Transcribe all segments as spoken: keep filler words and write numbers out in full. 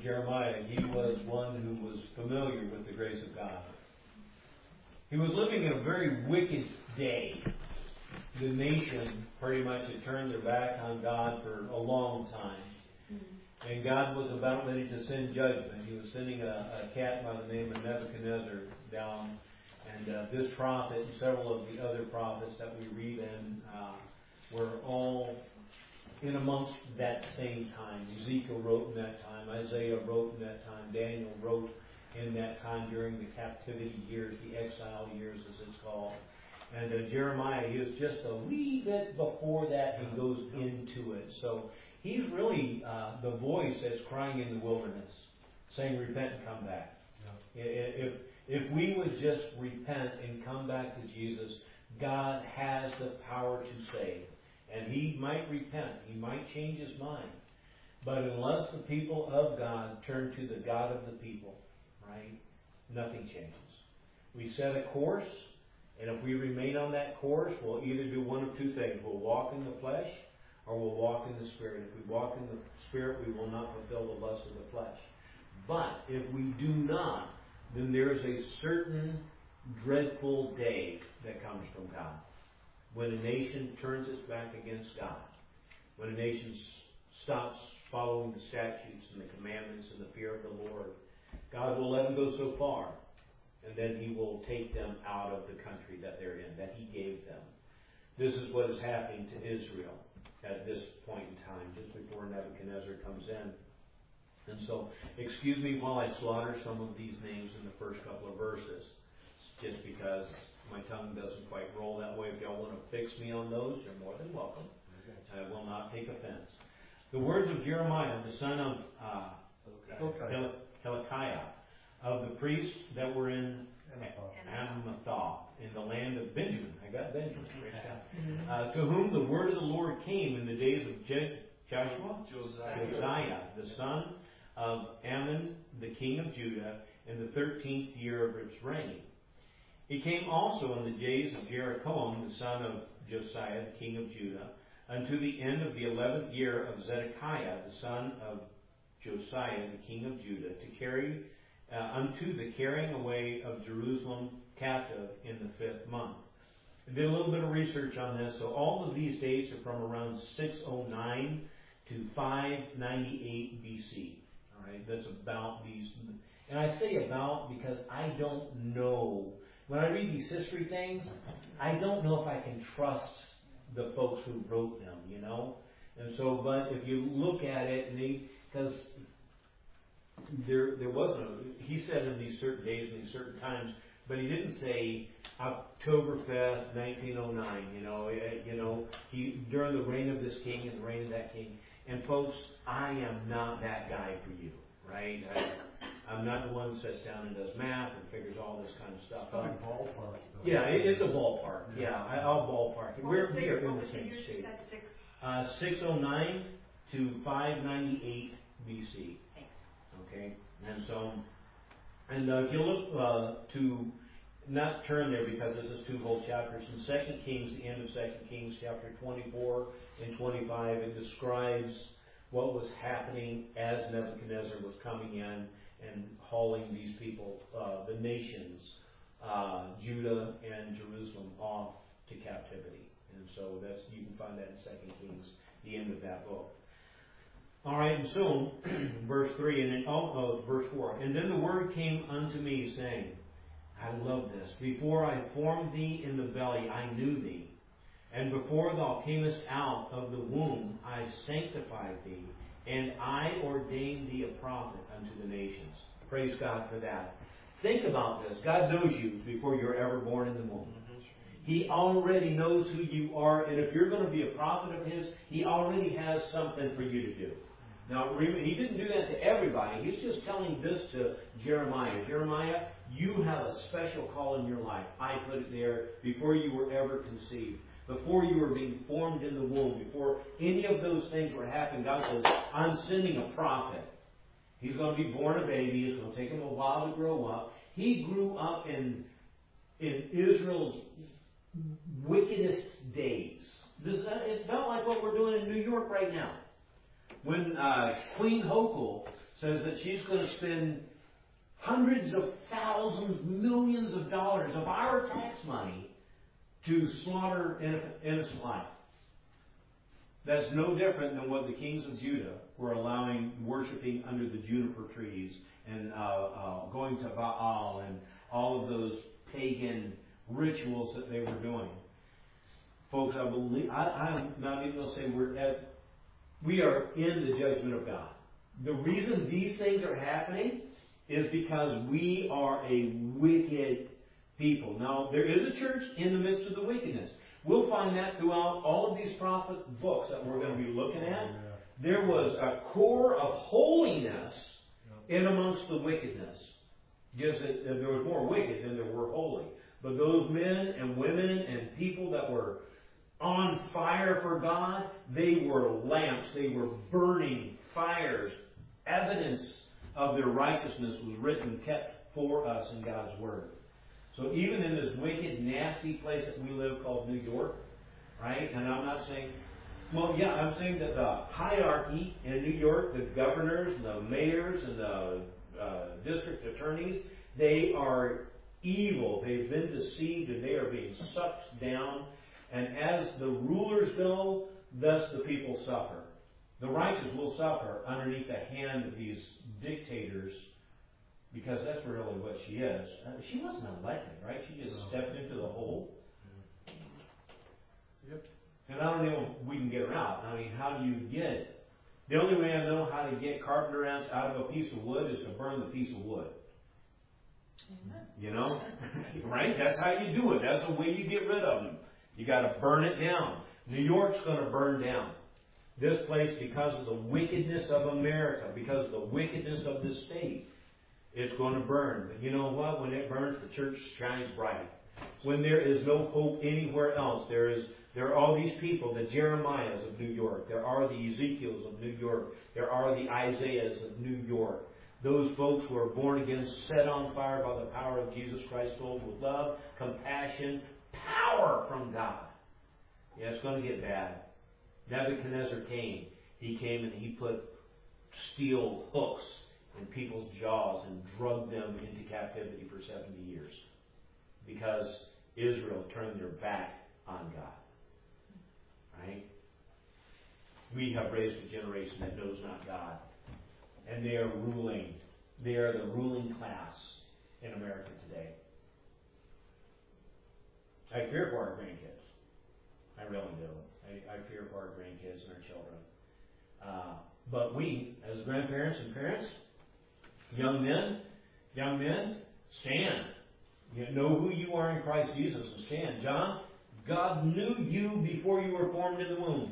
Jeremiah, he was one who was familiar with the grace of God. He was living in a very wicked day. The nation pretty much had turned their back on God for a long time. And God was about ready to send judgment. He was sending a, a cat by the name of Nebuchadnezzar down. And uh, this prophet and several of the other prophets that we read in uh, were all in amongst that same time. Ezekiel wrote in that time. Isaiah wrote in that time. Daniel wrote in that time during the captivity years, the exile years as it's called. And uh, Jeremiah, he is just a wee bit before that he goes into it. So he's really uh, the voice that's crying in the wilderness, saying, repent and come back. Yeah. If, if we would just repent and come back to Jesus, God has the power to save. And he might repent. He might change his mind. But unless the people of God turn to the God of the people, right, nothing changes. We set a course, and if we remain on that course, we'll either do one of two things. We'll walk in the flesh, or we'll walk in the Spirit. If we walk in the Spirit, we will not fulfill the lust of the flesh. But if we do not, then there's a certain dreadful day that comes from God. When a nation turns its back against God. When a nation stops following the statutes and the commandments and the fear of the Lord. God will let them go so far. And then he will take them out of the country that they're in, that he gave them. This is what is happening to Israel at this point in time, just before Nebuchadnezzar comes in. And so, excuse me while I slaughter some of these names in the first couple of verses, just because my tongue doesn't quite roll that way. If y'all want to fix me on those, you're more than welcome. I will not take offense. The words of Jeremiah, the son of uh, Hilkiah, of the priests that were in Anathoth, in the land of Benjamin. I got Benjamin. uh, to whom the word of the Lord came in the days of Je- Joshua, Josiah. Josiah, the son of Ammon, the king of Judah, in the thirteenth year of its reign. It came also in the days of Jeroboam, the son of Josiah, the king of Judah, unto the end of the eleventh year of Zedekiah, the son of Josiah, the king of Judah, to carry uh, unto the carrying away of Jerusalem captive in the fifth month. I did a little bit of research on this. So all of these dates are from around six oh nine to five ninety-eight B C. All right, that's about these. And I say about because I don't know. When I read these history things, I don't know if I can trust the folks who wrote them, you know. And so, but if you look at it, and they, because there there wasn't a, he said in these certain days and these certain times, but he didn't say October fifth, nineteen oh nine. You know, you know, he during the reign of this king and the reign of that king. And folks, I am not that guy for you, right? I, I'm not the one that sits down and does math and figures all this kind of stuff out. Like ballpark. Though. Yeah, it, it's a ballpark. Yeah, I, I'll ballpark it. What We're, was we're the, in what the was the same years you state. said? Six. Uh, six oh nine to five ninety-eight B C. Thanks. Okay, and so, and uh, if you look uh, to, not turn there because this is two whole chapters. In Second Kings, the end of Second Kings, chapter twenty-four and twenty-five, it describes what was happening as Nebuchadnezzar was coming in and hauling these people, uh, the nations, uh, Judah and Jerusalem, off to captivity. And so that's, you can find that in Second Kings, the end of that book. All right, and so verse three, and then oh, oh, verse four. And then the word came unto me, saying, I love this. Before I formed thee in the belly, I knew thee. And before thou camest out of the womb, I sanctified thee, and I ordained thee a prophet unto the nations. Praise God for that. Think about this. God knows you before you're ever born in the womb. He already knows who you are, and if you're going to be a prophet of His, He already has something for you to do. Now, He didn't do that to everybody. He's just telling this to Jeremiah. Jeremiah, you have a special call in your life. I put it there before you were ever conceived. Before you were being formed in the womb, before any of those things were happening, God says, I'm sending a prophet. He's going to be born a baby. It's going to take him a while to grow up. He grew up in, in Israel's wickedest days. This, it's not like what we're doing in New York right now. When uh, Queen Hochul says that she's going to spend hundreds of thousands, millions of dollars of our tax money to slaughter innocent life. That's no different than what the kings of Judah were allowing, worshiping under the juniper trees and uh, uh, going to Baal and all of those pagan rituals that they were doing. Folks, I believe I, I'm not even going to say we're at. We are in the judgment of God. The reason these things are happening is because we are a wicked people. Now, there is a church in the midst of the wickedness. We'll find that throughout all of these prophet books that we're going to be looking at. There was a core of holiness in amongst the wickedness. Just that there was more wicked than there were holy. But those men and women and people that were on fire for God, they were lamps. They were burning fires. Evidence of their righteousness was written, kept for us in God's Word. So even in this wicked, nasty place that we live called New York, right? And I'm not saying, well, yeah, I'm saying that the hierarchy in New York, the governors, and the mayors, and the uh, district attorneys, they are evil. They've been deceived, and they are being sucked down. And as the rulers go, thus the people suffer. The righteous will suffer underneath the hand of these dictators, because that's really what she is. Uh, she wasn't elected, right? She just no. stepped into the hole. Yep. And I don't know if we can get her out. I mean, how do you get it? The only way I know how to get carpenter ants out of a piece of wood is to burn the piece of wood. Amen. You know? Right? That's how you do it. That's the way you get rid of them. You got to burn it down. New York's going to burn down. This place, because of the wickedness of America, because of the wickedness of this state, it's going to burn. But you know what? When it burns, the church shines bright. When there is no hope anywhere else, there is there are all these people, the Jeremiahs of New York. There are the Ezekiels of New York. There are the Isaiahs of New York. Those folks who are born again, set on fire by the power of Jesus Christ, filled with love, compassion, power from God. Yeah, it's going to get bad. Nebuchadnezzar came. He came and he put steel hooks in people's jaws and drugged them into captivity for seventy years. Because Israel turned their back on God. Right? We have raised a generation that knows not God. And they are ruling. They are the ruling class in America today. I fear for our grandkids. I really do. I, I fear for our grandkids and our children. Uh, but we, as grandparents and parents, young men, young men, stand. You know who you are in Christ Jesus and stand. John, God knew you before you were formed in the womb.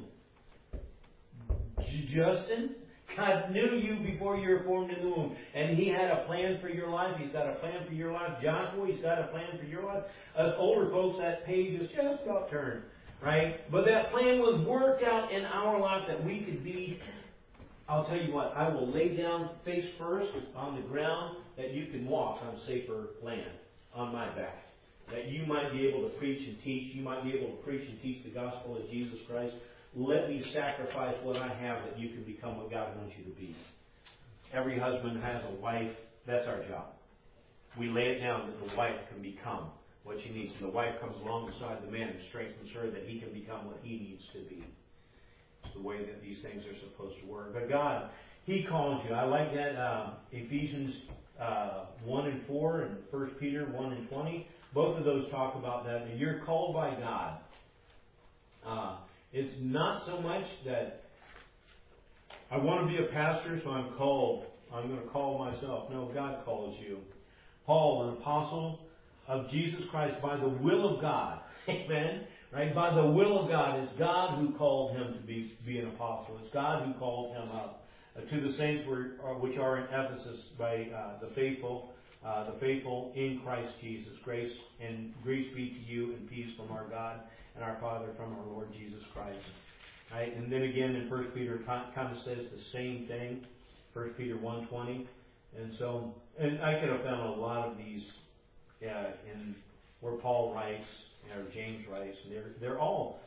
Justin, God knew you before you were formed in the womb. And He had a plan for your life. He's got a plan for your life. Joshua, He's got a plan for your life. Us older folks, that page is just about turned. Right? But that plan was worked out in our life that we could be, I'll tell you what, I will lay down face first on the ground that you can walk on safer land on my back. That you might be able to preach and teach. You might be able to preach and teach the gospel of Jesus Christ. Let me sacrifice what I have that you can become what God wants you to be. Every husband has a wife. That's our job. We lay it down that the wife can become what she needs. And the wife comes alongside the man and strengthens her that he can become what he needs to be. It's the way that these things are supposed to work. But God, He called you. I like that uh, Ephesians uh, one and four and First Peter one and twenty. Both of those talk about that. And you're called by God. Uh, it's not so much that I want to be a pastor, so I'm called. I'm going to call myself. No, God calls you. Paul, an apostle of Jesus Christ by the will of God. Amen? Right? By the will of God. It's God who called him to be, be an apostle. It's God who called him up. Uh, to the saints were, uh, which are in Ephesus by uh, the faithful, uh, the faithful in Christ Jesus. Grace and grace be to you and peace from our God and our Father, from our Lord Jesus Christ. Right? And then again in First Peter kind of says the same thing. First Peter one twenty. And so, and I could have found a lot of these uh, in where Paul writes or James writes, and they're they're all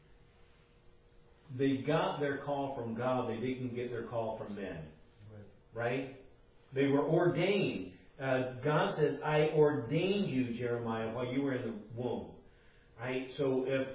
they got their call from God. They didn't get their call from men. right? They were ordained. Uh, God says, I ordained you, Jeremiah, while you were in the womb. Right? So if,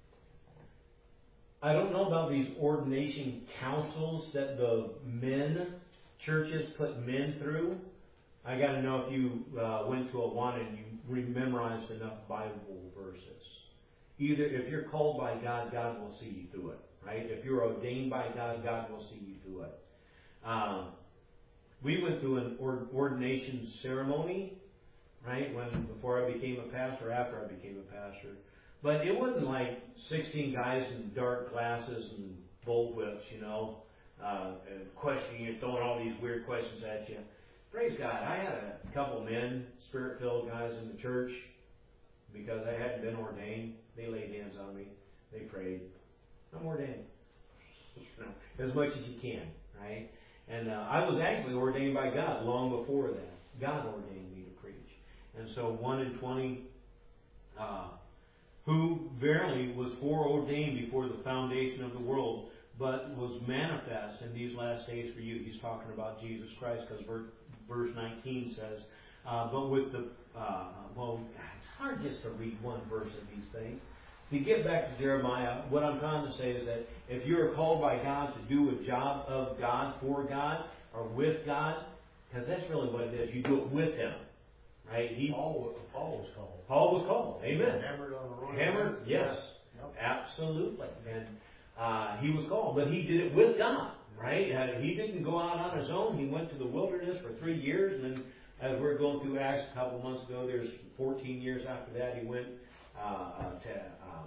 I don't know about these ordination councils that the men, churches put men through. I got to know if you uh, went to a one and you memorized enough Bible verses. Either if you're called by God, God will see you through it. Right? If you're ordained by God, God will see you through it. Um, we went through an ordination ceremony, right? When before I became a pastor, after I became a pastor. But it wasn't like sixteen guys in dark glasses and bullwhips, you know, uh, and questioning you, throwing all these weird questions at you. Praise God, I had a couple men, spirit-filled guys in the church, because I hadn't been ordained. They laid hands on me. They prayed. I'm ordained. You know, as much as you can, right? And uh, I was actually ordained by God long before that. God ordained me to preach. And so one in twenty, uh, who verily was foreordained before the foundation of the world, but was manifest in these last days for you. He's talking about Jesus Christ, because verse nineteen says, uh, but with the, uh, well, it's hard just to read one verse of these things. To get back to Jeremiah, what I'm trying to say is that if you are called by God to do a job of God, for God, or with God, because that's really what it is, you do it with Him. Right? He, Paul, Paul was called. Paul was called. Amen. Hammered on the royal. Hammered, yes. Yep. Absolutely. And uh, he was called, but he did it with God. Right? Uh, he didn't go out on his own. He went to the wilderness for three years, and then as we we're going through Acts a couple of months ago, there's fourteen years after that, he went uh, uh, to, um,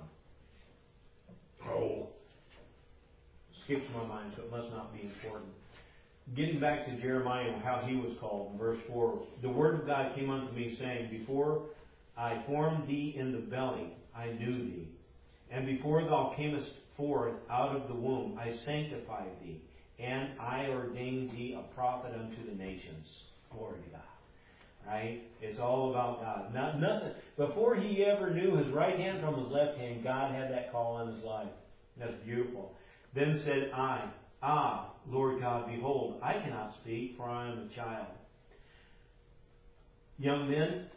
oh, skips my mind, so it must not be important. Getting back to Jeremiah and how he was called in verse four, the word of God came unto me, saying, before I formed thee in the belly, I knew thee. And before thou camest forth out of the womb, I sanctified thee, and I ordained thee a prophet unto the nations. Glory to God. Right? It's all about God. Not nothing. Before he ever knew his right hand from his left hand, God had that call on his life. That's beautiful. Then said I, Ah, Lord God, behold, I cannot speak, for I am a child. Young men,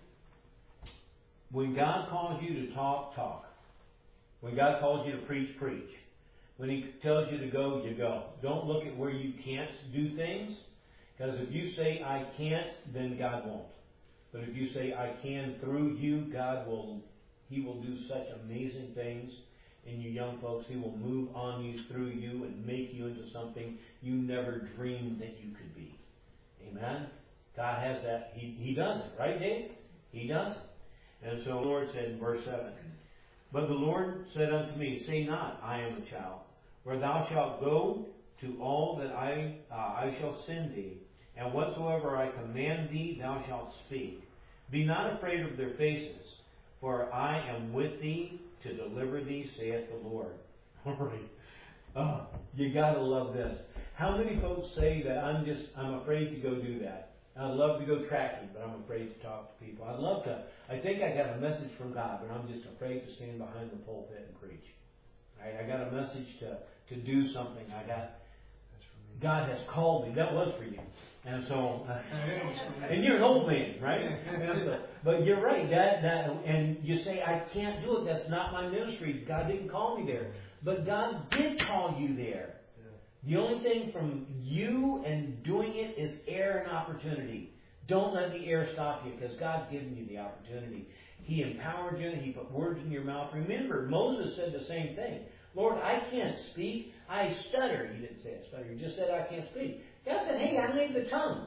when God calls you to talk, talk. When God calls you to preach, preach. When He tells you to go, you go. Don't look at where you can't do things, because if you say, I can't, then God won't. But if you say, I can through you, God will, He will do such amazing things in you young folks. He will move on you, through you, and make you into something you never dreamed that you could be. Amen? God has that. He, he does it. Right, Dave? He does it. And so the Lord said in verse seven, but the Lord said unto me, say not, I am a child, where thou shalt go to all that I, uh, I shall send thee, and whatsoever I command thee, thou shalt speak. Be not afraid of their faces, for I am with thee to deliver thee, saith the Lord. All right. Oh, you gotta love this. How many folks say that I'm just, I'm afraid to go do that? I'd love to go tracking, but I'm afraid to talk to people. I'd love to, I think I got a message from God, but I'm just afraid to stand behind the pulpit and preach. I, I got a message to, to do something. I got, God has called me. That was for you. And so, uh, and you're an old man, right? And so, but you're right. That that, and you say, I can't do it. That's not my ministry. God didn't call me there. But God did call you there. The only thing from you and doing it is air and opportunity. Don't let the air stop you, because God's given you the opportunity. He empowered you. He put words in your mouth. Remember, Moses said the same thing. Lord, I can't speak. I stutter. He didn't say I stutter. He just said I can't speak. God said, hey, I made the tongue.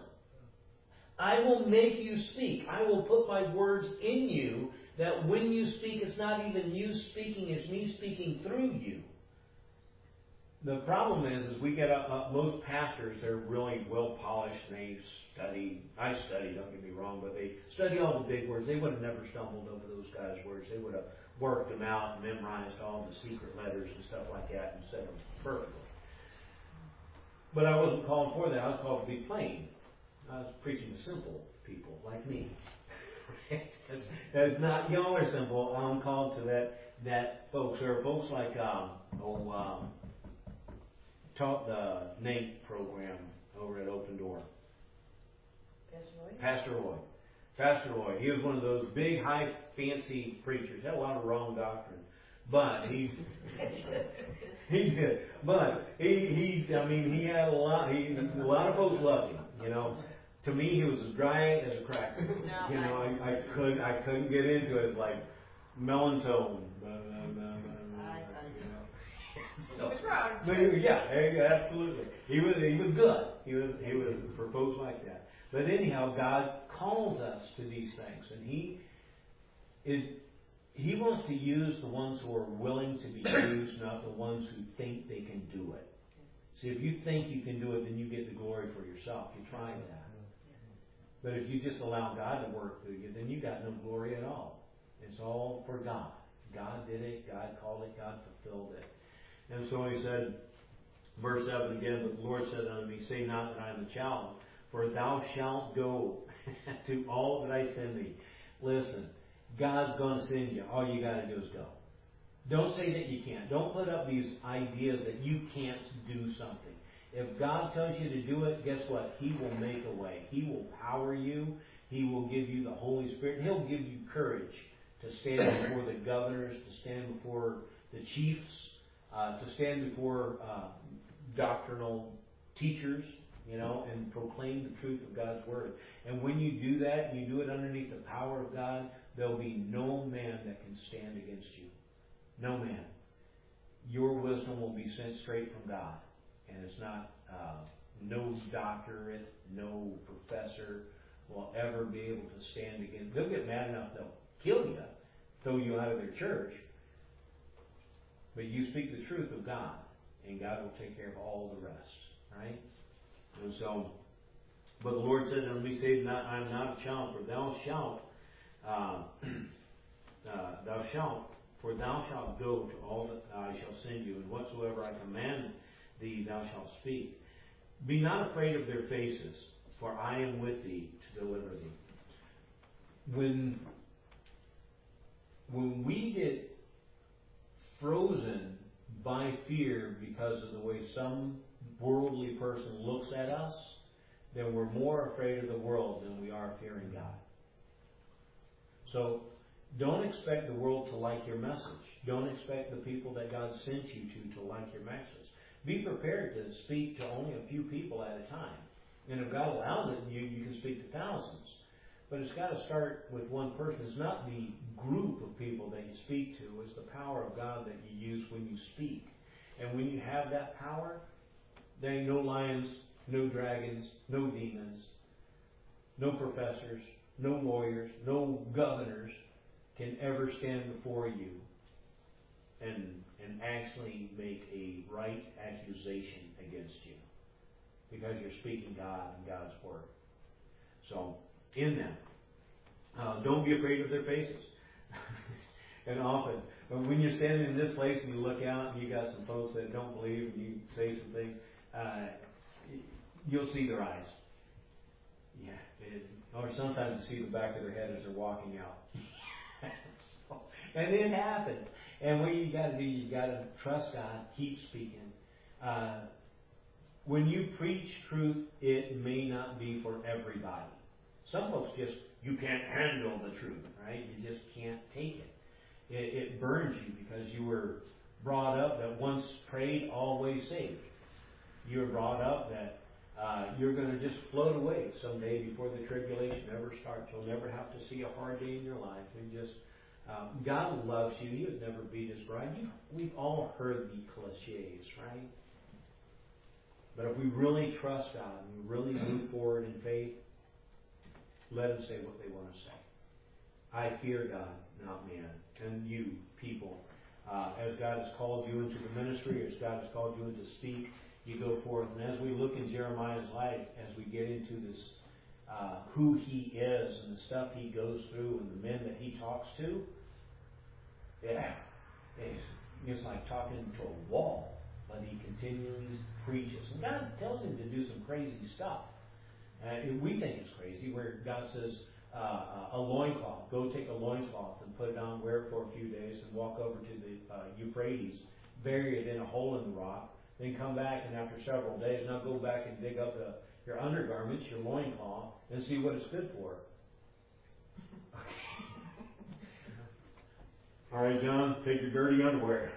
I will make you speak. I will put my words in you, that when you speak, it's not even you speaking, it's me speaking through you. The problem is, is we get uh, uh, most pastors, they're really well polished, and they study. I study, don't get me wrong, but they study all the big words. They would have never stumbled over those guys' words. They would have worked them out and memorized all the secret letters and stuff like that and said them perfectly. But I wasn't called for that. I was called to be plain. I was preaching to simple people like me. That's not, y'all are simple. I'm called to that. That folks, there are folks like um, oh. Um, taught the N A T E program over at Open Door. Pastor Lloyd. Pastor Lloyd. He was one of those big, high, fancy preachers. Had a lot of wrong doctrine. But he he did. But he he I mean he had a lot he a lot of folks loved him, you know. To me he was as dry as a cracker. No, you know, I, I couldn't I couldn't get into it. It's like melon tone. He was wrong. But he, yeah, absolutely. He was he was good. He was he was for folks like that. But anyhow, God calls us to these things, and He is He wants to use the ones who are willing to be used, not the ones who think they can do it. See, if you think you can do it, then you get the glory for yourself. You're trying that. But if you just allow God to work through you, then you got no glory at all. It's all for God. God did it. God called it. God fulfilled it. And so He said, verse seven again, but the Lord said unto me, say not that I am a child, for thou shalt go to all that I send thee. Listen, God's going to send you. All you got to do is go. Don't say that you can't. Don't put up these ideas that you can't do something. If God tells you to do it, guess what? He will make a way. He will power you. He will give you the Holy Spirit. He'll give you courage to stand before the governors, to stand before the chiefs, uh, to stand before uh, doctrinal teachers, you know, and proclaim the truth of God's Word. And when you do that, you do it underneath the power of God, there'll be no man that can stand against you. No man. Your wisdom will be sent straight from God. And it's not, uh, no doctorate, no professor will ever be able to stand against. They'll get mad enough they'll kill you, throw you out of their church. But you speak the truth of God, and God will take care of all the rest. Right? And so, but the Lord said unto me, say not, I am not a child, for thou shalt, uh, uh, thou shalt, for thou shalt go to all that I shall send you, and whatsoever I command thee, thou shalt speak. Be not afraid of their faces, for I am with thee to deliver thee. When, when we get frozen by fear because of the way some worldly person looks at us, then we're more afraid of the world than we are fearing God. So don't expect the world to like your message. Don't expect the people that God sent you to to like your message. Be prepared to speak to only a few people at a time. And if God allows it, you, you can speak to thousands. But it's got to start with one person. It's not the group of people that you speak to. It's the power of God that you use when you speak. And when you have that power, there ain't no lions, no dragons, no demons, no professors, no lawyers, no governors can ever stand before you and and actually make a right accusation against you, because you're speaking God and God's Word. So, in them, uh, don't be afraid of their faces. And often, when you're standing in this place and you look out and you got some folks that don't believe and you say some things, uh, you'll see their eyes. Yeah, it, or sometimes you see the back of their head as they're walking out. So, and it happens. And what you got to do, you got to trust God, keep speaking. Uh, when you preach truth, it may not be for everybody. Some folks just, you can't handle the truth, right? You just can't take it. It, it burns you because you were brought up that once prayed, always saved. You were brought up that uh, you're going to just float away someday before the tribulation ever starts. You'll never have to see a hard day in your life. And just um, God loves you. He would never beat his bride. You, we've all heard the cliches, right? But if we really trust God and we really move forward in faith, let them say what they want to say. I fear God, not man. And you, people, uh, as God has called you into the ministry, as God has called you into speak, you go forth. And as we look in Jeremiah's life, as we get into this, uh, who he is and the stuff he goes through and the men that he talks to, yeah, it's, it's like talking to a wall. But he continually preaches. And God tells him to do some crazy stuff. Uh, we think it's crazy, where God says, uh, a loincloth, go take a loincloth and put it on, wear it for a few days, and walk over to the uh, Euphrates, bury it in a hole in the rock, then come back, and after several days, now go back and dig up the your undergarments, your loincloth, and see what it's good for. All right, John, take your dirty underwear.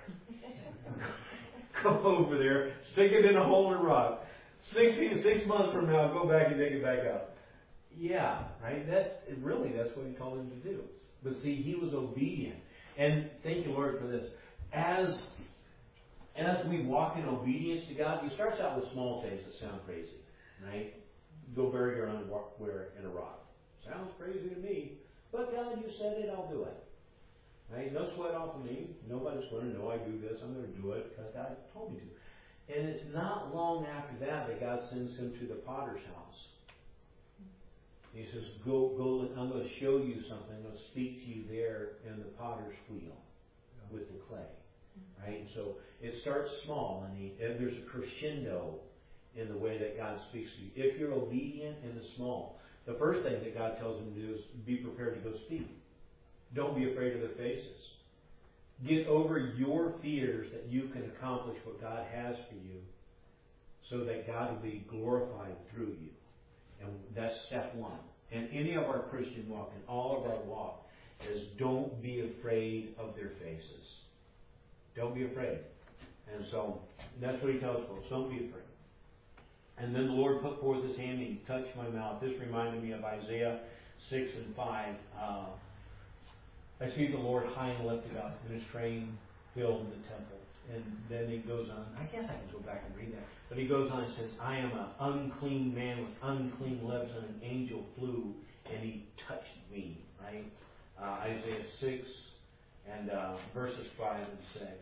Go over there, stick it in a hole in a rock. Six, six months from now, go back and dig it back up. Yeah, right? That's really, that's what he told him to do. But see, he was obedient. And thank you, Lord, for this. As as we walk in obedience to God, he starts out with small things that sound crazy, right? Go bury your underwear in a rock. Sounds crazy to me, but God, you said it, I'll do it. Right? No sweat off of me. Nobody's going to know I do this. I'm going to do it because God told me to. And it's not long after that that God sends him to the potter's house. He says, go, go, I'm going to show you something. I'm going to speak to you there in the potter's wheel with the clay. Right? And so it starts small, and, he, and there's a crescendo in the way that God speaks to you. If you're obedient in the small, the first thing that God tells him to do is be prepared to go speak. Don't be afraid of their faces. Get over your fears that you can accomplish what God has for you so that God will be glorified through you. And that's step one. And any of our Christian walk, and all of our walk, is don't be afraid of their faces. Don't be afraid. And so that's what he tells us. Don't be afraid. And then the Lord put forth his hand and he touched my mouth. This reminded me of Isaiah six and five. Uh, I see the Lord high and lifted up, and his train filled the temple. And then he goes on. I guess I can go back and read that. But he goes on and says, I am an unclean man with unclean lips, and an angel flew, and he touched me. Right? Uh, Isaiah six and uh, verses five and six.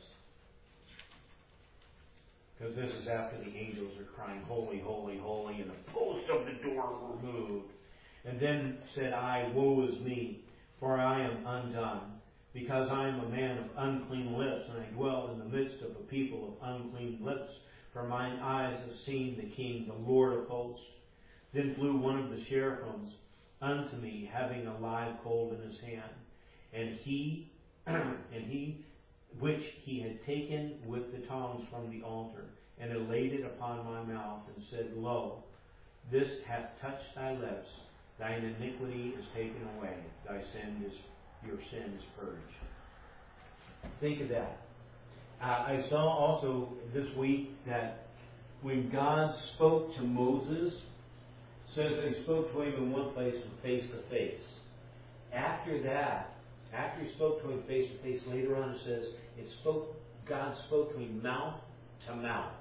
Because this is after the angels are crying, holy, holy, holy, and the posts of the door were moved. And then said I, woe is me, for I am undone, because I am a man of unclean lips, and I dwell in the midst of a people of unclean lips. For mine eyes have seen the King, the Lord of hosts. Then flew one of the seraphims unto me, having a live coal in his hand, and he, and he, which he had taken with the tongs from the altar, and had laid it upon my mouth, and said, Lo, this hath touched thy lips. Thine iniquity is taken away. Thy sin is, your sin is purged. Think of that. Uh, I saw also this week that when God spoke to Moses, it says that he spoke to him in one place from face to face. After that, after he spoke to him face to face, later on it says it spoke. God spoke to him mouth to mouth.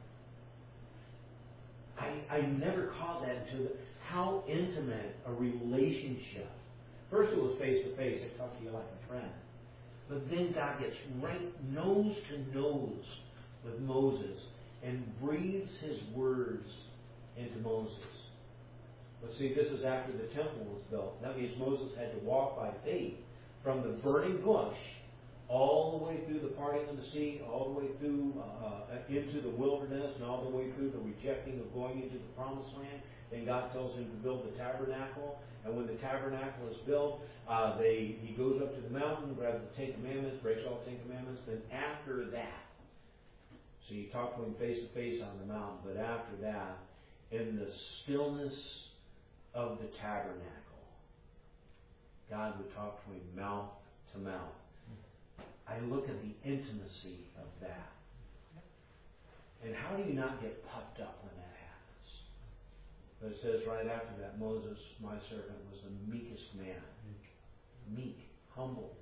I I never caught that until the, how intimate a relationship. First it was face to face. I talked to you like a friend. But then God gets right nose to nose with Moses and breathes his words into Moses. But see, this is after the temple was built. That means Moses had to walk by faith from the burning bush all the way through the parting of the sea, all the way through uh, into the wilderness, and all the way through the rejecting of going into the promised land. Then God tells him to build the tabernacle. And when the tabernacle is built, uh, they he goes up to the mountain, grabs the Ten Commandments, breaks all the Ten Commandments. Then after that, so you talk to him face to face on the mountain, but after that, in the stillness of the tabernacle, God would talk to him mouth to mouth. I look at the intimacy of that. And how do you not get puffed up when that happens? But it says right after that, Moses, my servant, was the meekest man. Meek, humble.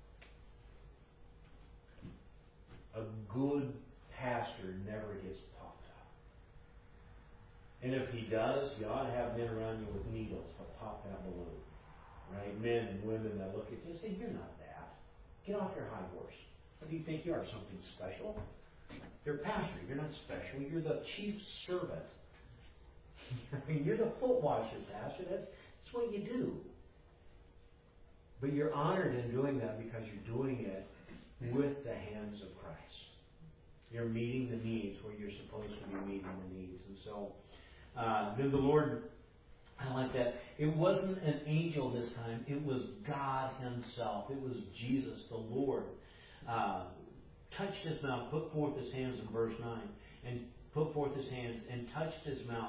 A good pastor never gets puffed up. And if he does, you ought to have men around you with needles to pop that balloon. Right? Men and women that look at you and say, you're not that. Get off your high horse. What do you think you are? Something special? You're a pastor. You're not special. You're the chief servant. I mean, you're the foot washer, pastor. That's, that's what you do. But you're honored in doing that because you're doing it with the hands of Christ. You're meeting the needs where you're supposed to be meeting the needs. And so, uh, then the Lord, I like that. It wasn't an angel this time. It was God himself. It was Jesus, the Lord. Uh, touched his mouth, put forth his hands in verse nine, and put forth his hands and touched his mouth.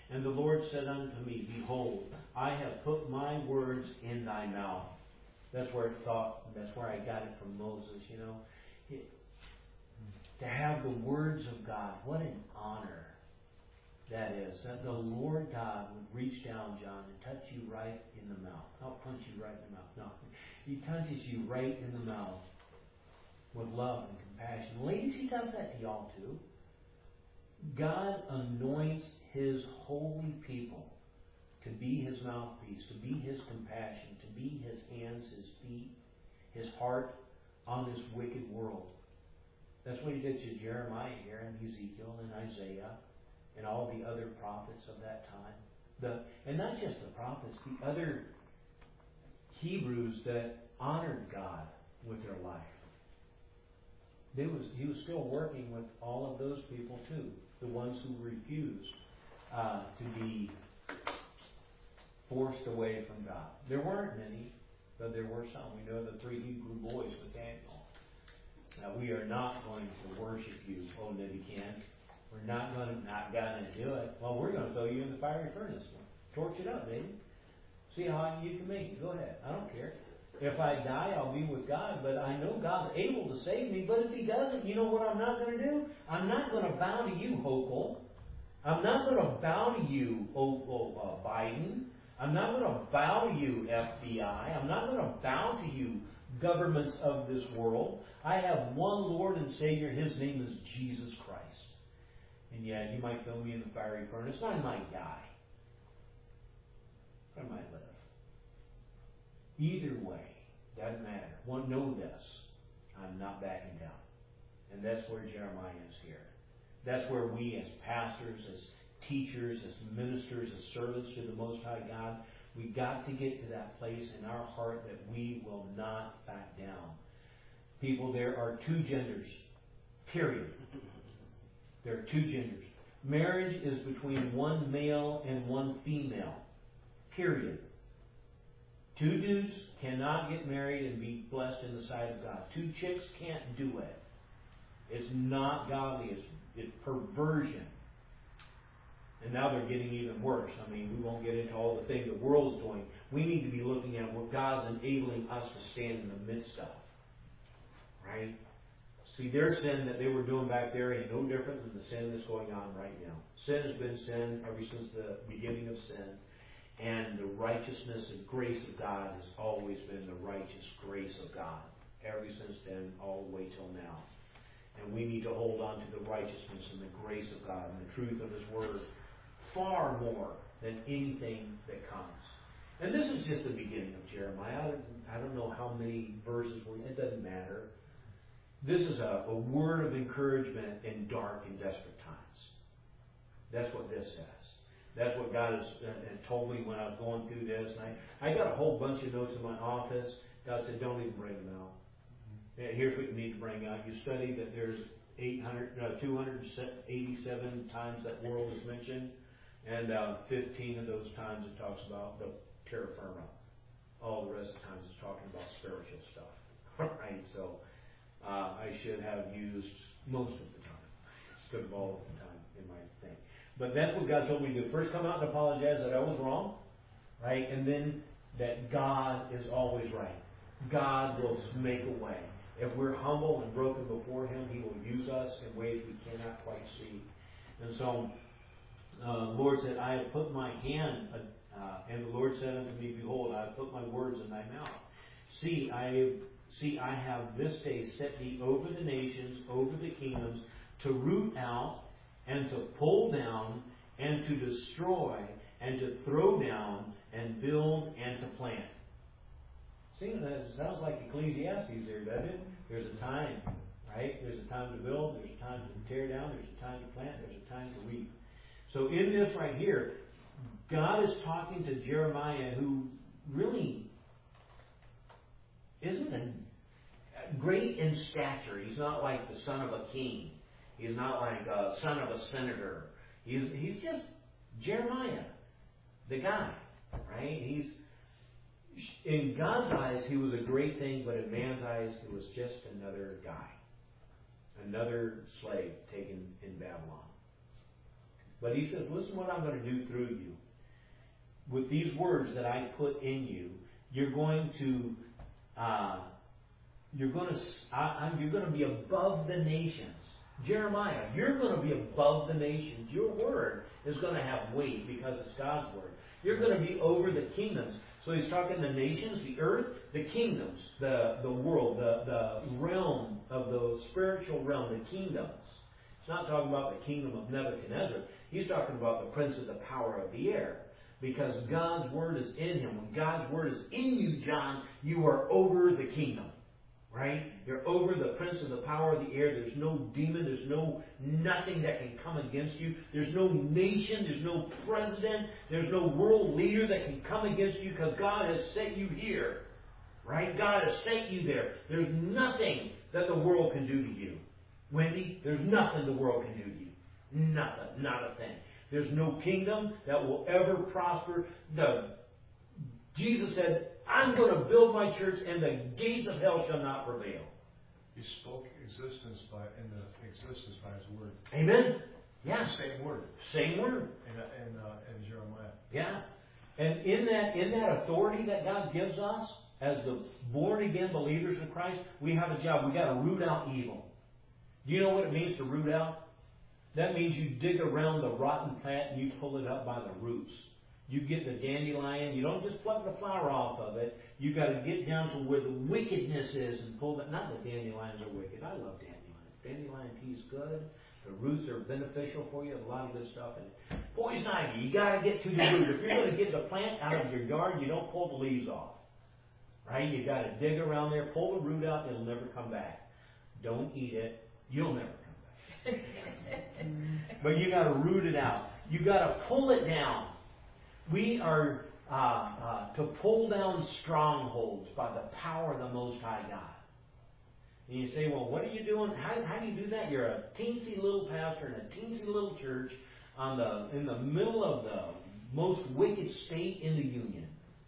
And the Lord said unto me, Behold, I have put my words in thy mouth. That's where it thought, that's where I got it from Moses, you know. It, to have the words of God, what an honor that is. That the Lord God would reach down, John, and touch you right in the mouth. Not punch you right in the mouth. No. He touches you right in the mouth with love and compassion. Ladies, He does that to y'all too. God anoints His holy people to be His mouthpiece, to be His compassion, to be His hands, His feet, His heart on this wicked world. That's what He did to Jeremiah here, and Ezekiel, and Isaiah, and all the other prophets of that time. The, and not just the prophets, the other Hebrews that honored God with their life. They was, he was still working with all of those people too, the ones who refused uh, to be forced away from God. There weren't many, but there were some. We know the three Hebrew boys with Daniel. Now, we are not going to worship you, O Nebuchadnezzar. We're not going to not going to do it. Well, we're going to throw you in the fiery furnace. Torch it up, baby. See how hot you can make it. Go ahead. I don't care. If I die, I'll be with God, but I know God's able to save me. But if He doesn't, you know what I'm not going to do? I'm not going to bow to you, Hochul. I'm not going to bow to you, oh, oh, uh, Biden. I'm not going to bow to you, F B I. I'm not going to bow to you, governments of this world. I have one Lord and Savior. His name is Jesus Christ. And yeah, you might throw me in the fiery furnace. I might die. I might live. Either way, doesn't matter. One, know this. I'm not backing down. And that's where Jeremiah is here. That's where we as pastors, as teachers, as ministers, as servants to the Most High God, we've got to get to that place in our heart that we will not back down. People, there are two genders. Period. There are two genders. Marriage is between one male and one female. Period. Two dudes cannot get married and be blessed in the sight of God. Two chicks can't do it. It's not godly. It's, it's perversion. And now they're getting even worse. I mean, we won't get into all the things the world is doing. We need to be looking at what God's enabling us to stand in the midst of. Right? See, their sin that they were doing back there ain't no different than the sin that's going on right now. Sin has been sin ever since the beginning of sin. And the righteousness and grace of God has always been the righteous grace of God. Ever since then, all the way till now. And we need to hold on to the righteousness and the grace of God and the truth of His Word far more than anything that comes. And this is just the beginning of Jeremiah. I don't, I don't know how many verses were. It doesn't matter. This is a, a word of encouragement in dark and desperate times. That's what this says. That's what God has uh, told me when I was going through this. And I, I got a whole bunch of notes in my office. God said, don't even bring them out. And here's what you need to bring out. You study that there's eight hundred, no, two hundred eighty-seven times that world is mentioned. And uh, fifteen of those times it talks about the terra firma. All the rest of the times it's talking about spiritual stuff. Right? So uh, I should have used most of the time instead of all of the time in my thing. But that's what God told me to do. First come out and apologize that I was wrong. Right? And then that God is always right. God will make a way. If we're humble and broken before Him, He will use us in ways we cannot quite see. And so, uh, the Lord said, I have put my hand, uh, and the Lord said unto me, Behold, I have put my words in thy mouth. See, I see, I have this day set thee over the nations, over the kingdoms, to root out, and to pull down, and to destroy, and to throw down, and build, and to plant. See, that sounds like Ecclesiastes there, doesn't it? There's a time, right? There's a time to build, there's a time to tear down, there's a time to plant, there's a time to reap. So in this right here, God is talking to Jeremiah, who really isn't a great in stature. He's not like the son of a king. He's not like a son of a senator. He's he's just Jeremiah, the guy, right? He's in God's eyes, he was a great thing, but in man's eyes, he was just another guy. Another slave taken in Babylon. But he says, listen what I'm going to do through you. With these words that I put in you, you're going to, uh, you're going to, I, you're going to be above the nations. Jeremiah, you're going to be above the nations. Your word is going to have weight because it's God's word. You're going to be over the kingdoms. So he's talking the nations, the earth, the kingdoms, the, the world, the, the realm of the spiritual realm, the kingdoms. He's not talking about the kingdom of Nebuchadnezzar. He's talking about the prince of the power of the air. Because God's word is in him. When God's word is in you, John, you are over the kingdom. Right? You're over the prince of the power of the air. There's no demon. There's no nothing that can come against you. There's no nation. There's no president. There's no world leader that can come against you because God has set you here. Right? God has sent you there. There's nothing that the world can do to you. Wendy, there's nothing the world can do to you. Nothing. Not a thing. There's no kingdom that will ever prosper. The, Jesus said, I'm going to build my church and the gates of hell shall not prevail. He spoke existence by in the existence by His word. Amen. Yeah. It's the same word. Same word. In, in, uh, in Jeremiah. Yeah. And in that in that authority that God gives us as the born again believers in Christ, we have a job. We got to root out evil. Do you know what it means to root out? That means you dig around the rotten plant and you pull it up by the roots. You get the dandelion. You don't just pluck the flower off of it. You got to get down to where the wickedness is and pull that. Not that dandelions are wicked. I love dandelions. Dandelion tea is good. The roots are beneficial for you. A lot of good stuff in it. Poison ivy. You got to get to the root. If you're going to get the plant out of your yard, you don't pull the leaves off. Right? You got to dig around there, pull the root out. It'll never come back. Don't eat it. You'll never come back. But you got to root it out. You got to pull it down. We are uh, uh, to pull down strongholds by the power of the Most High God. And you say, well, what are you doing? How, how do you do that? You're a teensy little pastor in a teensy little church on the in the middle of the most wicked state in the Union.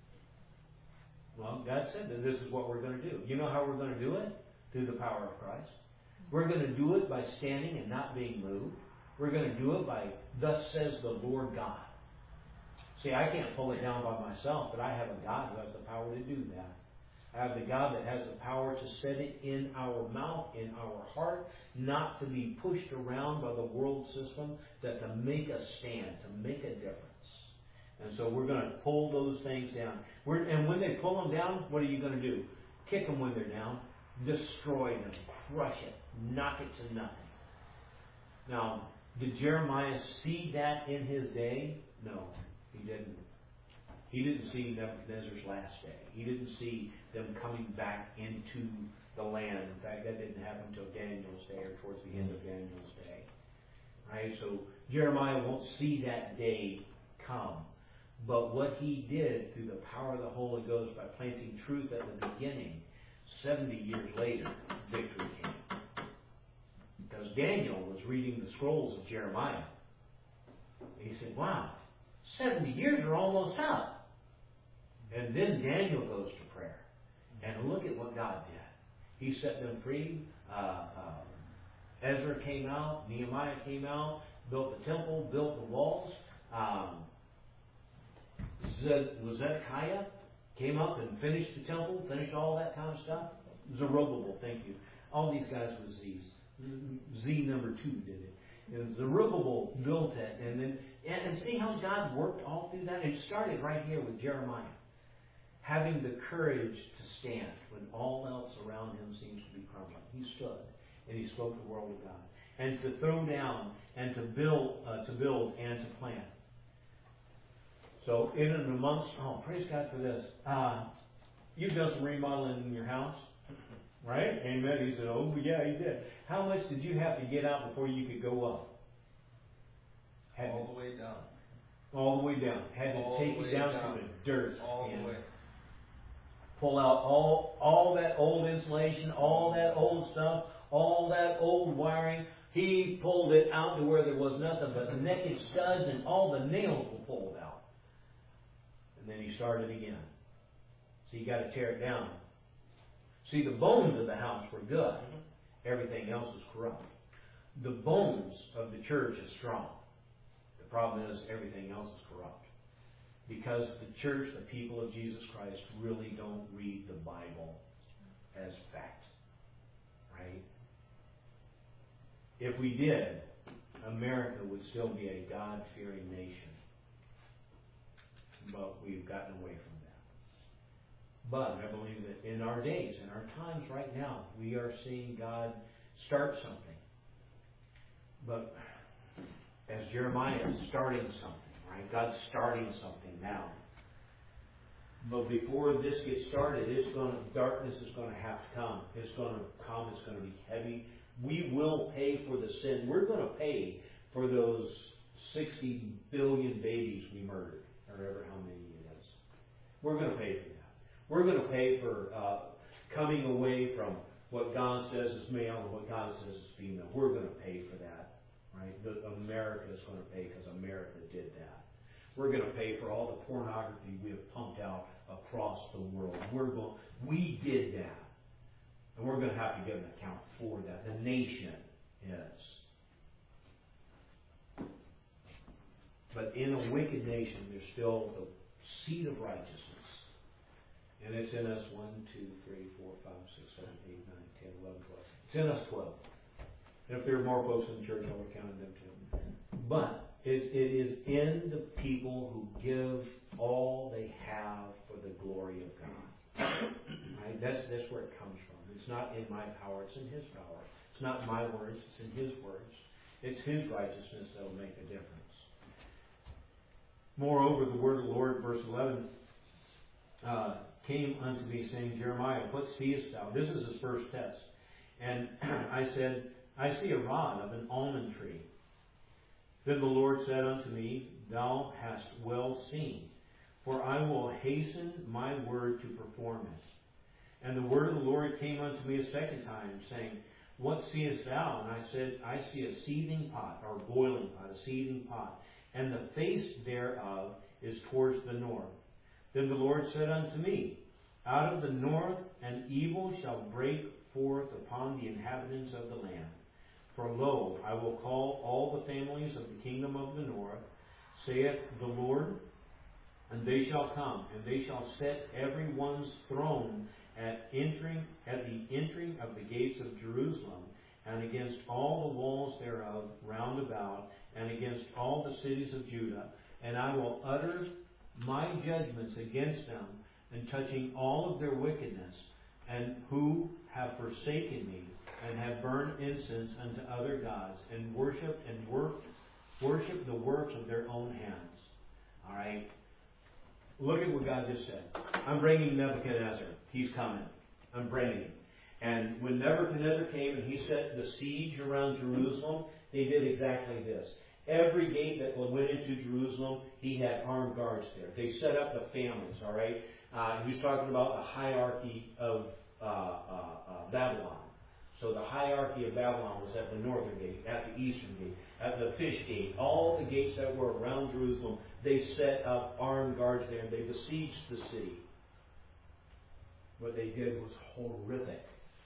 Well, God said that this is what we're going to do. You know how we're going to do it? Through the power of Christ. We're going to do it by standing and not being moved. We're going to do it by, thus says the Lord God. See, I can't pull it down by myself, but I have a God who has the power to do that. I have the God that has the power to set it in our mouth, in our heart, not to be pushed around by the world system, but to make a stand, to make a difference. And so we're going to pull those things down. We're, and when they pull them down, what are you going to do? Kick them when they're down. Destroy them. Crush it. Knock it to nothing. Now, did Jeremiah see that in his day? No, he didn't. He didn't see Nebuchadnezzar's last day. He didn't see them coming back into the land. In fact, that didn't happen until Daniel's day or towards the end of Daniel's day. Right? So Jeremiah won't see that day come. But what he did through the power of the Holy Ghost by planting truth at the beginning, seventy years later, victory came. Because Daniel was reading the scrolls of Jeremiah. And he said, wow, seventy years are almost up. And then Daniel goes to prayer. And look at what God did. He set them free. Uh, uh, Ezra came out. Nehemiah came out. Built the temple. Built the walls. Um, Zedekiah came up and finished the temple. Finished all that kind of stuff. Zerubbabel, thank you. All these guys with Z's. Z number two did it. And Zerubbabel built it. And then and, and see how God worked all through that? It started right here with Jeremiah. Having the courage to stand when all else around him seems to be crumbling. He stood and he spoke the word of God. And to throw down and to build, uh, to build and to plant. So in and amongst, oh, praise God for this. Uh, you've done some remodeling in your house, right? Amen. He said, oh, yeah, he did. How much did you have to get out before you could go up? Had all to, the way down. All the way down. Had to all take it down, down to the dirt. All and the way. Pull out all all that old insulation, all that old stuff, all that old wiring. He pulled it out to where there was nothing but naked studs, and all the nails were pulled out. And then he started again. So you got to tear it down. See, the bones of the house were good. Everything else is corrupt. The bones of the church is strong. The problem is everything else is corrupt. Because the church, the people of Jesus Christ, really don't read the Bible as fact. Right? If we did, America would still be a God-fearing nation. But we've gotten away from that. But I believe that in our days, in our times right now, we are seeing God start something. But as Jeremiah is starting something, right? God's starting something now. But before this gets started, it's going to, darkness is going to have to come. It's going to come. It's going to be heavy. We will pay for the sin. We're going to pay for those sixty billion babies we murdered, or ever how many it is. We're going to pay for that. We're going to pay for uh, coming away from what God says is male and what God says is female. We're going to pay for that. Right? The, America is going to pay because America did that. We're going to pay for all the pornography we have pumped out across the world. We're going, we did that. And we're going to have to give an account for that. The nation is. But in a wicked nation, there's still the seed of righteousness. And it's in us one, two, three, four, five, six, seven, eight, nine, ten, eleven, twelve. It's in us twelve. And if there are more folks in the church, I would count them too. But it, it is in the people who give all they have for the glory of God. Right? That's, that's where it comes from. It's not in my power, it's in His power. It's not my words, it's in His words. It's His righteousness that will make a difference. Moreover, the word of the Lord, verse eleven, uh, came unto me, saying, Jeremiah, what seest thou? This is his first test. And I said, I see a rod of an almond tree. Then the Lord said unto me, Thou hast well seen, for I will hasten my word to perform it. And the word of the Lord came unto me a second time, saying, What seest thou? And I said, I see a seething pot, or boiling pot, a seething pot, and the face thereof is towards the north. Then the Lord said unto me, Out of the north an evil shall break forth upon the inhabitants of the land. For lo, I will call all the families of the kingdom of the north, saith the Lord, and they shall come, and they shall set every one's throne at entering at the entering of the gates of Jerusalem, and against all the walls thereof round about, and against all the cities of Judah, and I will utter my judgments against them, and touching all of their wickedness, and who have forsaken me, and have burned incense unto other gods, and worshipped and work, worship the works of their own hands. All right? Look at what God just said. I'm bringing Nebuchadnezzar. He's coming. I'm bringing him. And when Nebuchadnezzar came and he set the siege around Jerusalem, they did exactly this. Every gate that went into Jerusalem, he had armed guards there. They set up the families, all right? Uh, he was talking about the hierarchy of uh, uh, uh, Babylon. So the hierarchy of Babylon was at the northern gate, at the eastern gate, at the fish gate. All the gates that were around Jerusalem, they set up armed guards there, and they besieged the city. What they did was horrific.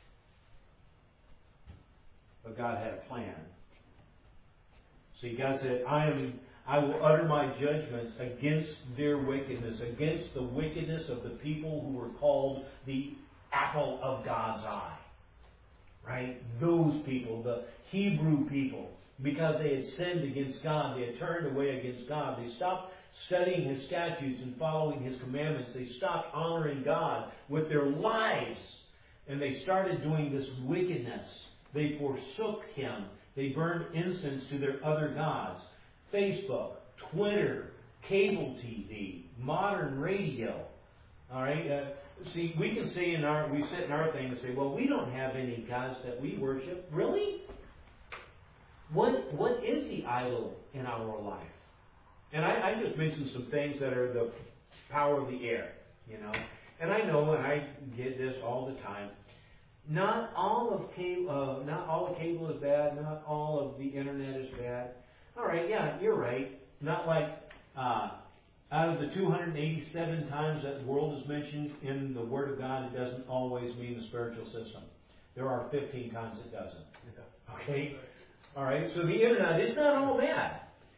But God had a plan. See, God said, I am I will utter my judgments against their wickedness, against the wickedness of the people who were called the apple of God's eye. Right? Those people, the Hebrew people, because they had sinned against God, they had turned away against God, they stopped studying His statutes and following His commandments, they stopped honoring God with their lives, and they started doing this wickedness. They forsook Him. They burned incense to their other gods. Facebook, Twitter, cable T V, modern radio. All right? Uh, see, we can say in our, we sit in our thing and say, well, we don't have any gods that we worship. Really? What What is the idol in our life? And I, I just mentioned some things that are the power of the air, you know. And I know, and I get this all the time. Not all of cable, uh, not all of cable is bad. Not all of the internet is bad. All right, yeah, you're right. Not like uh, out of the two hundred eighty-seven times that the world is mentioned in the Word of God, it doesn't always mean the spiritual system. There are fifteen times it doesn't. Okay? All right, so the internet is not all bad.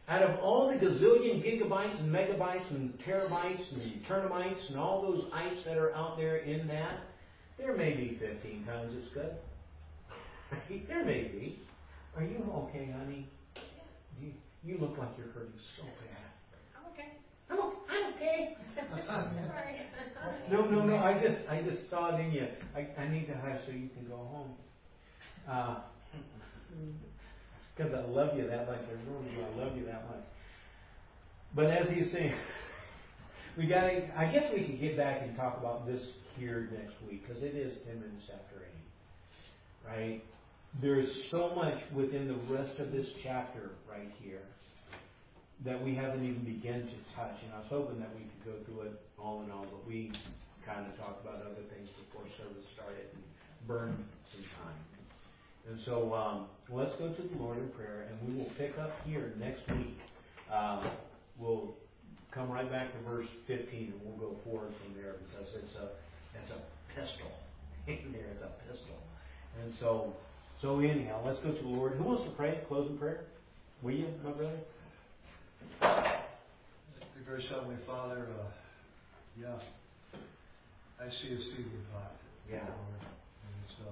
Out of all the gazillion gigabytes and megabytes and terabytes and teramites and all those ites that are out there in that, there may be fifteen times as good. There may be. Are you okay, honey? You, you look like you're hurting so bad. I'm okay. I'm, I'm okay. Sorry. No, no, no. I just, I just saw it in you. I, I need to hide so you can go home. Uh, Because I love you that much. I really do. I love you that much. But as he's saying, we got to. I guess we could get back and talk about this here next week because it is ten minutes after eight, right? There's so much within the rest of this chapter right here that we haven't even begun to touch. And I was hoping that we could go through it all in all, but we kind of talked about other things before service started and burned some time. And so um, let's go to the Lord in prayer, and we will pick up here next week. Um, we'll come right back to verse fifteen, and we'll go forward from there because it's a it's a pistol. There is a pistol. And so, so anyhow, let's go to the Lord. Who wants to pray? Close in prayer. Will you, my brother? The gracious Heavenly Father, uh, yeah, I see a seething pot. Yeah. Lord, and it's, uh,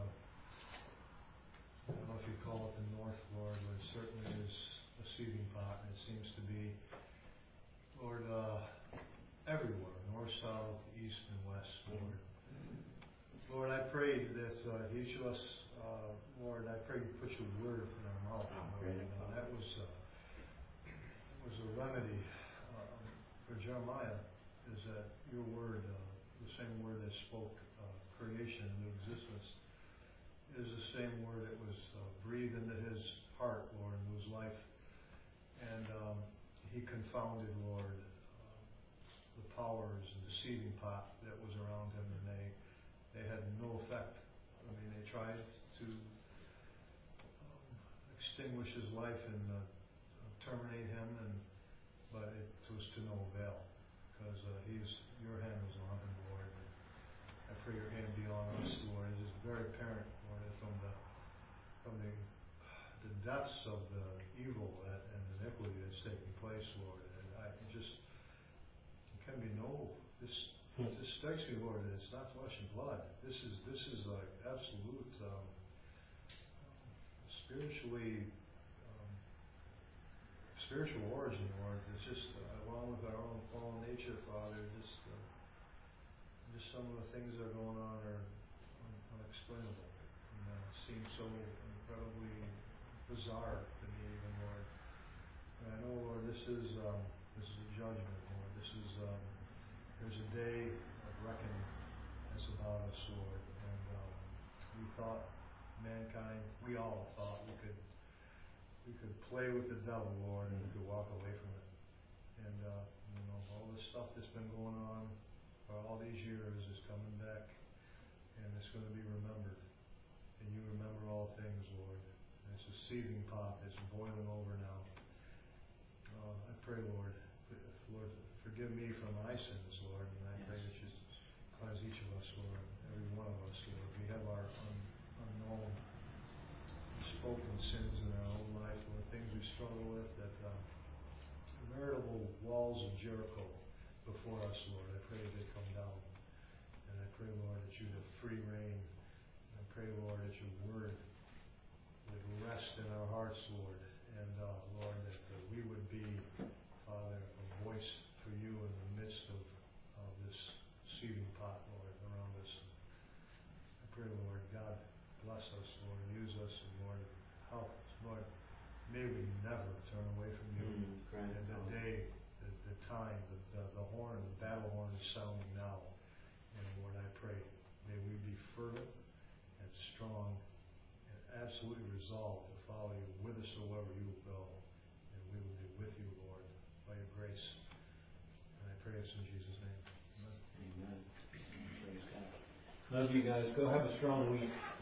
I don't know if you call it the north, Lord, but it certainly is a seething pot, and it seems to be, Lord, uh, everywhere, north, south, east, and west, Lord. Lord, I pray that uh, each of us, uh, Lord, I pray you put your word in our mouth, Lord. And, uh, that was uh, that was a remedy uh, for Jeremiah, is that your word, uh, the same word that spoke uh, creation into existence, is the same word that was uh, breathed into his heart, Lord, into his life. And um, he confounded, Lord, uh, the powers and the seething pot that was around him, and they they had no effect. I mean, they tried to um, extinguish his life and uh, terminate him, and but it was to no avail, because uh, he's your hand was on him, Lord. And I pray your hand be on us, Lord. It is very apparent, Lord, from the from the the depths of the evil that, and iniquity that's taking place, Lord. And I just there can be no this. It just strikes me, Lord, that it's not flesh and blood. This is this is like absolute um, spiritually um, spiritual origin, Lord. It's just uh, along with our own fallen nature, Father. Just uh, just some of the things that are going on are un- unexplainable and uh, seem so incredibly bizarre to me, even, Lord. And I know, Lord, this is um, this is a judgment, Lord. This is um, There's a day of reckoning that's about us, Lord. And um, we thought, mankind, we all thought we could we could play with the devil, Lord, and we could walk away from it. And uh, you know, all this stuff that's been going on for all these years is coming back, and it's going to be remembered. And you remember all things, Lord. And it's a seething pot that's boiling over now. Uh, I pray, Lord, Lord, forgive me for my sins, Lord, and I yes. pray that you cleanse each of us, Lord, every one of us, Lord. We have our un- unknown, spoken sins in our own life, Lord, things we struggle with, that um, veritable walls of Jericho before us, Lord. I pray that they come down. And I pray, Lord, that you have free reign. And I pray, Lord, that your word would rest in our hearts, Lord. And, uh, Lord, that uh, we would be, Father, a voice for you in the midst of, of this seething pot, Lord, around us. I pray, Lord, God, bless us, Lord, use us, and Lord, help us, Lord. May we never turn away from you. Mm, and the day, the, the time, the, the, the horn, the battle horn is sounding now. And Lord, I pray, may we be fervent and strong and absolutely resolved to follow you whithersoever you will go. And we will be with you, Lord, by your grace. And I pray this in Jesus' name. Amen. Amen. Praise God. Love you guys. Go have a strong week.